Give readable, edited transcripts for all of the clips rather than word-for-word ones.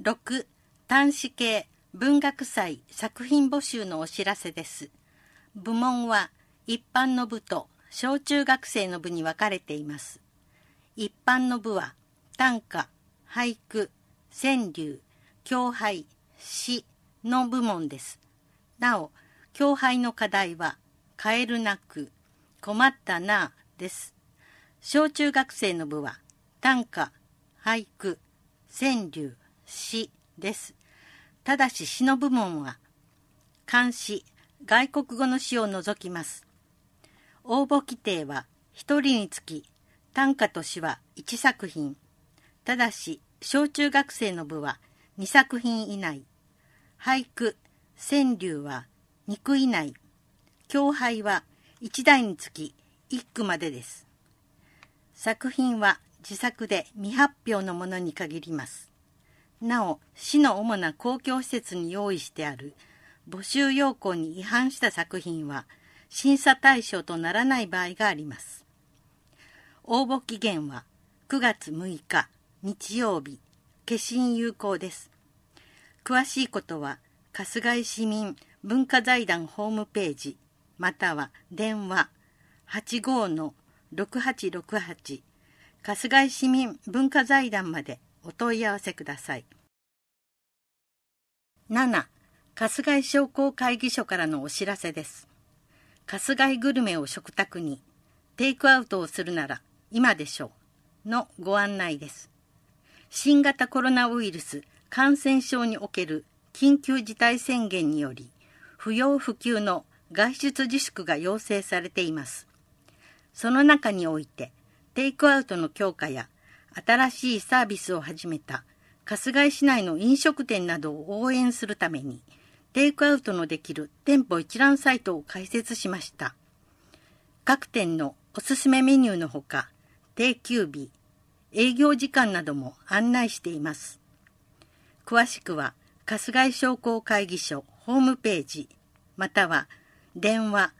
6. 端子系文学祭作品募集のお知らせです。部門は一般の部と小中学生の部に分かれています。一般の部は短歌、俳句、川柳、狂俳、詩の部門です。なお、狂俳の課題はカエルなく、困ったなです。小中学生の部は短歌、俳句、川柳、詩です。ただし詩の部門は漢詩、外国語の詩を除きます。応募規定は1人につき短歌と詩は1作品。ただし小中学生の部は2作品以内。俳句、川柳は2句以内。狂俳は1題につき1句までです。作品は自作で未発表のものに限ります。なお、市の主な公共施設に用意してある募集要項に違反した作品は審査対象とならない場合があります。応募期限は9月6日日曜日、消印有効です。詳しいことは春日井市民文化財団ホームページまたは電話 85-6868 春日井市民文化財団までお問い合わせください。7. 春日井商工会議所からのお知らせです。春日井グルメを食卓にテイクアウトをするなら今でしょうのご案内です。新型コロナウイルス感染症における緊急事態宣言により不要不急の外出自粛が要請されています。その中においてテイクアウトの強化や新しいサービスを始めた春日井市内の飲食店などを応援するためにテイクアウトのできる店舗一覧サイトを開設しました。各店のおすすめメニューのほか定休日、営業時間なども案内しています。詳しくは春日井商工会議所ホームページまたは電話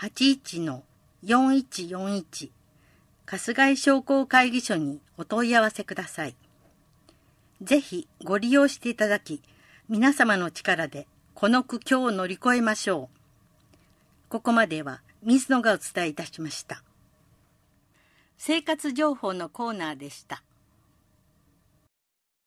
81-4141 春日井商工会議所にお問い合わせください。ぜひご利用していただき、皆様の力でこの苦境を乗り越えましょう。ここまでは水野がお伝えいたしました。生活情報のコーナーでした。